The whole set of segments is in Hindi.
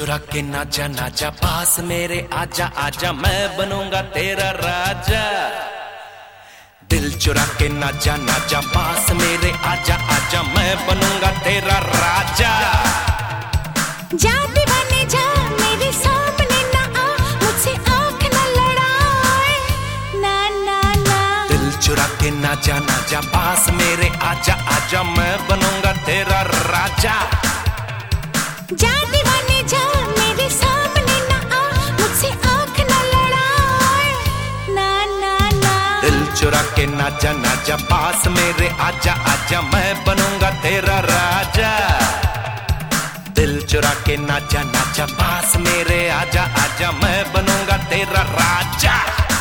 चुरा के नाचा नाचा पास मेरे आजा आजा मैं बनूंगा तेरा राजा। दिल चुरा के नाचा नाचा पास मेरे आजा आजा मैं बनूंगा तेरा राजा। जा दीवाने जा मेरे सामने ना आ, मुझसे आँख न लड़ाए ना ना ना। दिल चुरा के नाचा नाचा पास मेरे आजा आजा मैं बनूंगा तेरा राजा। जा दीवाने जा मेरे सामने ना आ, मुझसे आँख न लड़ाए ना ना ना। दिल चुरा के नाचा नाचा पास मेरे आजा आजा मैं बनूंगा तेरा राजा। दिल चुरा के नाचा नाचा पास मेरे आजा आजा मैं बनूंगा तेरा राजा।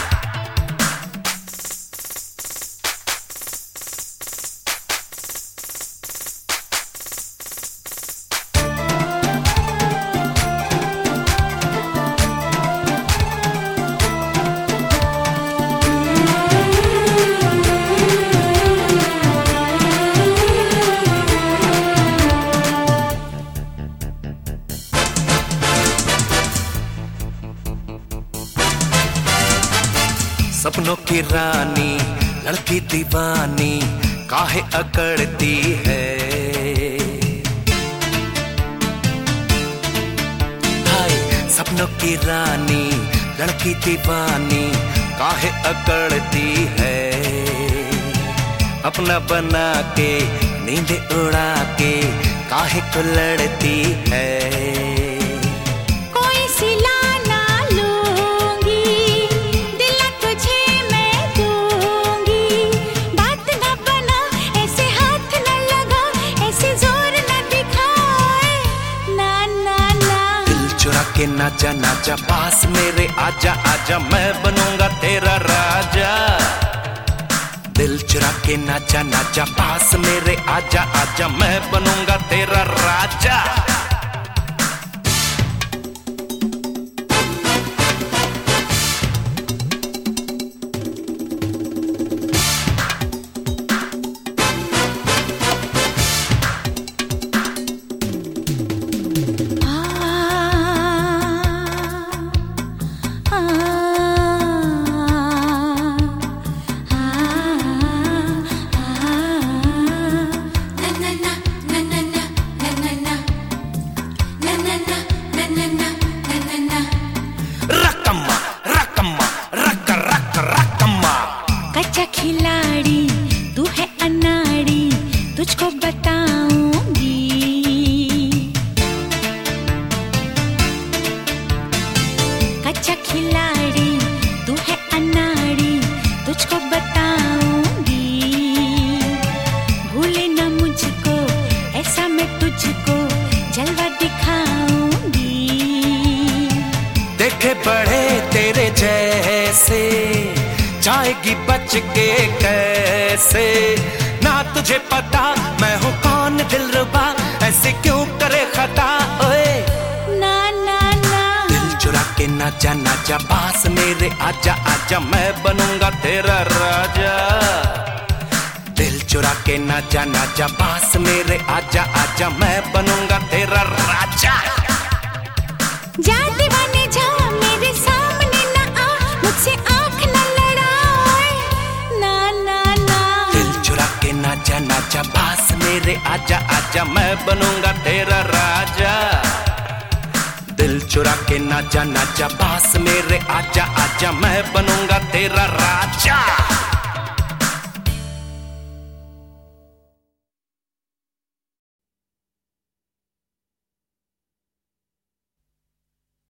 सपनों की रानी लड़की दीवानी काहे अकड़ती है। हाय सपनों की रानी लड़की दीवानी काहे अकड़ती है। अपना बना के नींद उड़ा के काहे को लड़ती है। के नाचा नाचा पास मेरे आजा आजा मैं बनूंगा तेरा राजा। दिल चुरा के नाचा नाचा पास मेरे आजा आजा मैं बनूंगा तेरा राजा। कच्चा खिलाड़ी तू है अनाड़ी तुझको बताऊंगी। कच्चा खिलाड़ी तू है अनाड़ी तुझको बताऊंगी। भूले ना मुझको ऐसा मैं तुझको जलवा दिखाऊंगी। देखे बड़े तेरे जैसे जाएगी बच के कैसे। ना तुझे पता मैं हूँ कौन दिलरुबा ऐसे क्यों करे खता ओए ना ना ना। दिल चुरा के नाचा नाचा पास मेरे आजा आजा मैं बनूंगा तेरा राजा। दिल चुरा के नाचा नाचा पास मेरे आजा आजा मैं बनूंगा तेरा राजा। जा दीवाने जा मेरे सामने ना आ, मुझसे आँख न लड़ाए ना ना ना। दिल चुरा के नाचा नाचा पास मेरे आजा आजा मैं बनूंगा तेरा राजा। दिल चुरा के नाचा नाचा पास मेरे आजा आजा मैं बनूंगा तेरा